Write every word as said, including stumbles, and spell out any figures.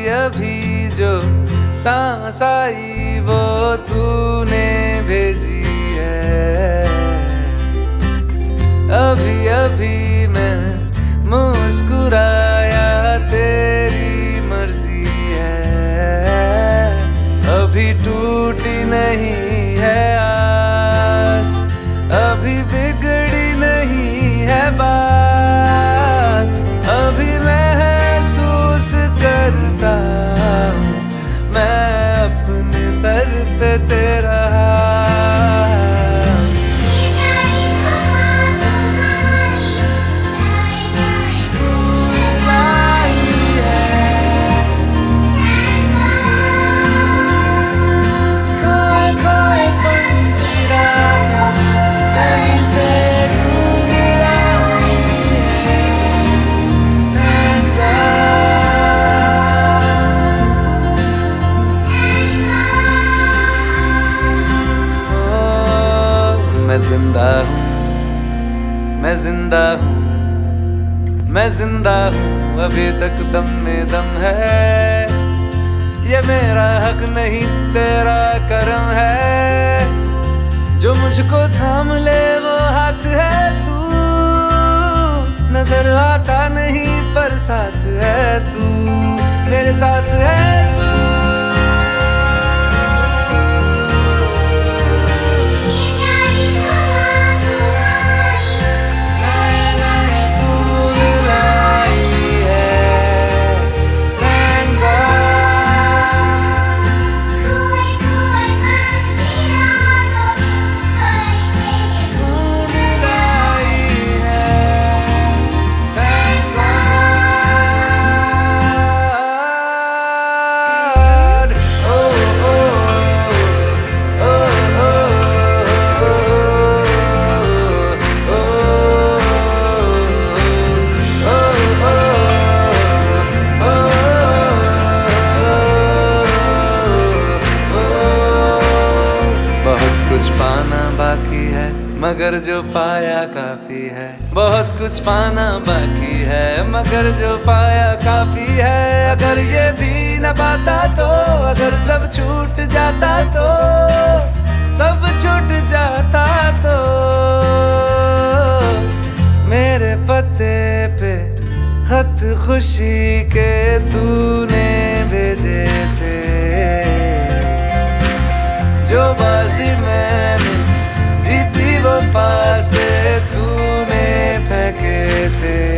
अभी जो सांस आई वो तूने भेजी है। अभी अभी मैं मुस्कुराया तेरी मर्जी है। अभी टूटी नहीं है आस, अभी बिगड़ी नहीं है बात। अभी महसूस करता हूँ मैं अपने सर पे तेरा मैं जिंदा हूँ, मैं जिंदा हूँ, मैं जिंदा हूँ, अभी तक दम में दम है। ये मेरा हक नहीं तेरा करम है, जो मुझको थाम ले वो हाथ है तू। नजर आता नहीं पर साथ है तू, मेरे साथ है तू। कुछ पाना बाकी है मगर जो पाया काफी है। बहुत कुछ पाना बाकी है मगर जो पाया काफी है। अगर ये भी न पाता तो, अगर सब छूट जाता तो, सब छूट जाता तो। मेरे पते पे खत खुशी के तूने भेजे थे, जो बाजी मैंने जीती वो पासे तूने फेंके थे।